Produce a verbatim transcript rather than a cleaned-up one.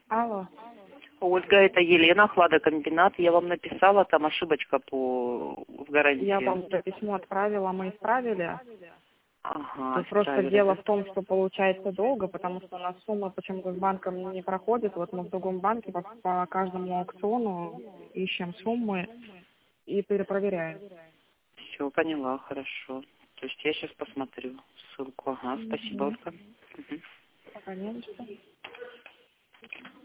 Алло. Ольга, это Елена, хладокомбинат. Я вам написала, там ошибочка по в гарантии. Я вам это письмо отправила, мы исправили. Ага, Тут просто исправили, дело да? в том, что получается долго, потому что у нас сумма почему-то с банком не проходит. Вот мы в другом банке по, по каждому аукциону ищем суммы и перепроверяем. Все, поняла, хорошо. То есть я сейчас посмотрю ссылку. Ага, спасибо, Угу. Ольга. Мгм. Пока не на что.